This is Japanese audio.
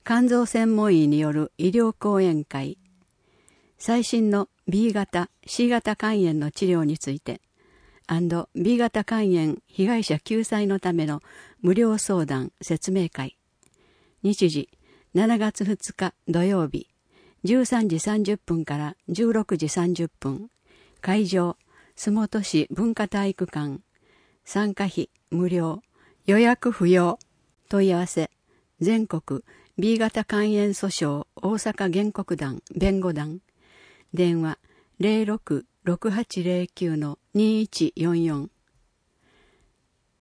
肝臓専門医による医療講演会、最新の B 型、C 型肝炎の治療について、B 型肝炎被害者救済のための無料相談説明会。日時、7月2日土曜日、13時30分から16時30分。会場、洲本市文化体育館。参加費無料。予約不要。問い合わせ、全国 B 型肝炎訴訟大阪原告団弁護団。電話 06-6809-2144